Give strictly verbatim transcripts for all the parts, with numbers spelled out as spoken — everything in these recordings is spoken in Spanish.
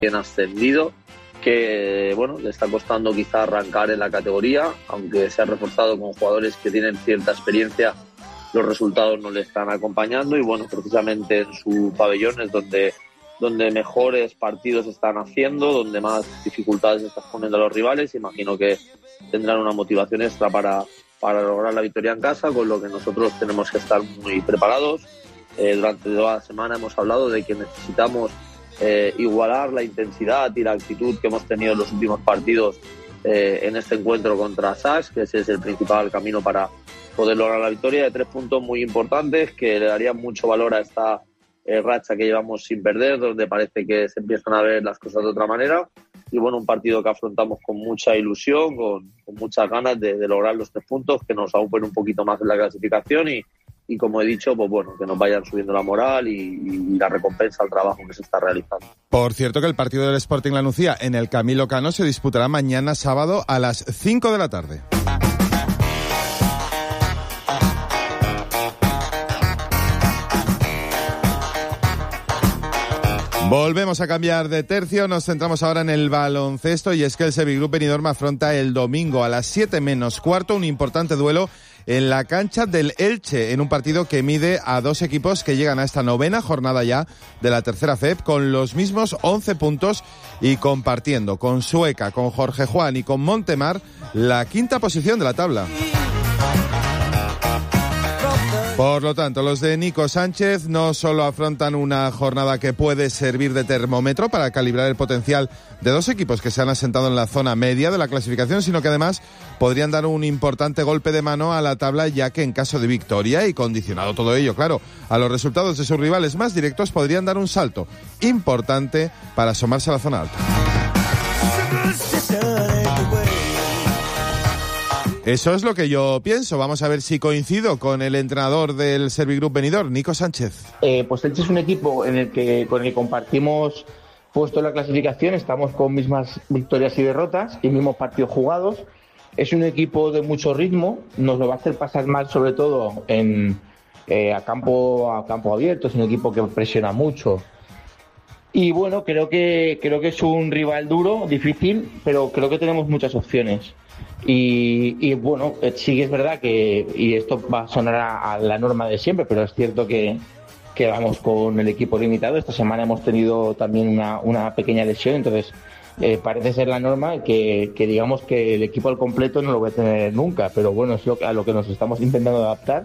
bien ascendido, que bueno, le está costando quizá arrancar en la categoría, aunque se ha reforzado con jugadores que tienen cierta experiencia, los resultados no le están acompañando y bueno, precisamente en su pabellón es donde, donde mejores partidos están haciendo, donde más dificultades están poniendo a los rivales. Imagino que tendrán una motivación extra para, para lograr la victoria en casa, con lo que nosotros tenemos que estar muy preparados. Eh, durante toda la semana hemos hablado de que necesitamos Eh, igualar la intensidad y la actitud que hemos tenido en los últimos partidos eh, en este encuentro contra S A S, que ese es el principal camino para poder lograr la victoria, de tres puntos muy importantes que le darían mucho valor a esta eh, racha que llevamos sin perder, donde parece que se empiezan a ver las cosas de otra manera. Y bueno, un partido que afrontamos con mucha ilusión, con, con muchas ganas de, de lograr los tres puntos que nos aupen un poquito más en la clasificación y Y como he dicho, pues bueno, que nos vayan subiendo la moral y, y la recompensa al trabajo que se está realizando. Por cierto, que el partido del Sporting La Nucía en el Camilo Cano se disputará mañana sábado a las cinco de la tarde. Volvemos a cambiar de tercio, nos centramos ahora en el baloncesto y es que el Sevigroup Benidorm afronta el domingo a las siete menos cuarto un importante duelo en la cancha del Elche, en un partido que mide a dos equipos que llegan a esta novena jornada ya de la tercera F E P con los mismos once puntos y compartiendo con Sueca, con Jorge Juan y con Montemar la quinta posición de la tabla. Por lo tanto, los de Nico Sánchez no solo afrontan una jornada que puede servir de termómetro para calibrar el potencial de dos equipos que se han asentado en la zona media de la clasificación, sino que además podrían dar un importante golpe de mano a la tabla, ya que en caso de victoria, y condicionado todo ello, claro, a los resultados de sus rivales más directos, podrían dar un salto importante para asomarse a la zona alta. Eso es lo que yo pienso. Vamos a ver si coincido con el entrenador del Sevigroup Benidorm, Nico Sánchez. Eh, pues Elche es un equipo en el que con el que compartimos puesto en la clasificación, estamos con mismas victorias y derrotas y mismos partidos jugados. Es un equipo de mucho ritmo, nos lo va a hacer pasar mal sobre todo en eh, a campo a campo abierto. Es un equipo que presiona mucho. Y bueno, creo que creo que es un rival duro, difícil, pero creo que tenemos muchas opciones. Y, y bueno, sí que es verdad que, y esto va a sonar a, a la norma de siempre, pero es cierto que, que vamos con el equipo limitado. Esta semana hemos tenido también una, una pequeña lesión, entonces eh, parece ser la norma que, que digamos que el equipo al completo no lo voy a tener nunca, pero bueno, es lo, a lo que nos estamos intentando adaptar.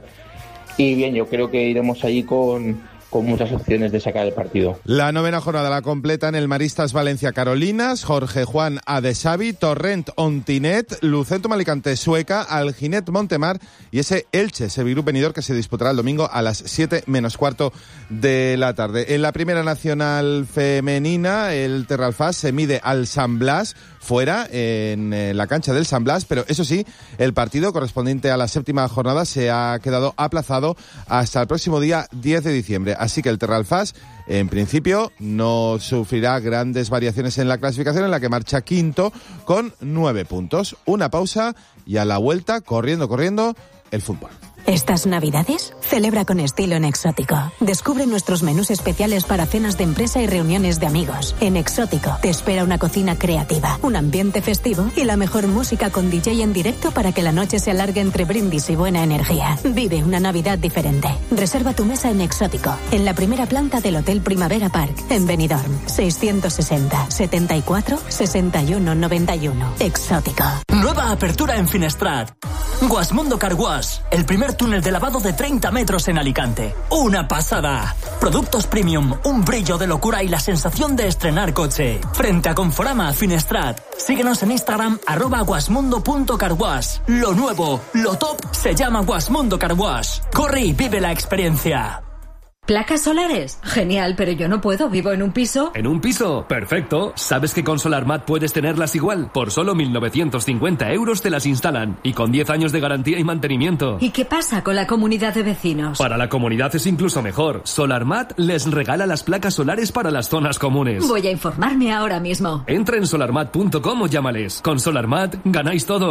Y bien, yo creo que iremos allí con... con muchas opciones de sacar el partido. La novena jornada la completan el Maristas Valencia Carolinas, Jorge Juan Adesavi, Torrent Ontinet, Lucentum Alicante Sueca, Alginet Montemar y ese Elche Sevigroup Benidorm que se disputará el domingo a las siete menos cuarto de la tarde. En la primera nacional femenina, el Terralfás se mide al San Blas fuera en la cancha del San Blas, pero eso sí, el partido correspondiente a la séptima jornada se ha quedado aplazado hasta el próximo día diez de diciembre. Así que el Terralfás, en principio, no sufrirá grandes variaciones en la clasificación, en la que marcha quinto con nueve puntos. Una pausa y a la vuelta, corriendo, corriendo, el fútbol. Estas Navidades, celebra con estilo en Exótico. Descubre nuestros menús especiales para cenas de empresa y reuniones de amigos. En Exótico te espera una cocina creativa, un ambiente festivo y la mejor música con D J en directo para que la noche se alargue entre brindis y buena energía. Vive una Navidad diferente. Reserva tu mesa en Exótico, en la primera planta del Hotel Primavera Park, en Benidorm. seiscientos sesenta, setenta y cuatro, sesenta y uno, noventa y uno. Exótico. Nueva apertura en Finestrat. Guasmundo Car Wash, el primer túnel de lavado de treinta metros en Alicante. ¡Una pasada! Productos premium, un brillo de locura y la sensación de estrenar coche. Frente a Conforama, Finestrat. Síguenos en Instagram, arroba guasmundo punto carwash. Lo nuevo, lo top, se llama Guasmundo Car Wash. Corre y vive la experiencia. ¿Placas solares? Genial, pero yo no puedo, vivo en un piso. ¿En un piso? Perfecto. ¿Sabes que con SolarMat puedes tenerlas igual? Por solo mil novecientos cincuenta euros te las instalan. Y con diez años de garantía y mantenimiento. ¿Y qué pasa con la comunidad de vecinos? Para la comunidad es incluso mejor. SolarMat les regala las placas solares para las zonas comunes. Voy a informarme ahora mismo. Entra en solarmat punto com o llámales. Con SolarMat ganáis todos.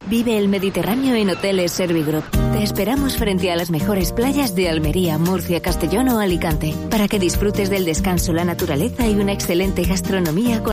Vive el Mediterráneo en Hoteles Servigroup. Te esperamos frente a las mejores playas de Almería, Murcia, Castellón o Alicante, para que disfrutes del descanso, la naturaleza y una excelente gastronomía con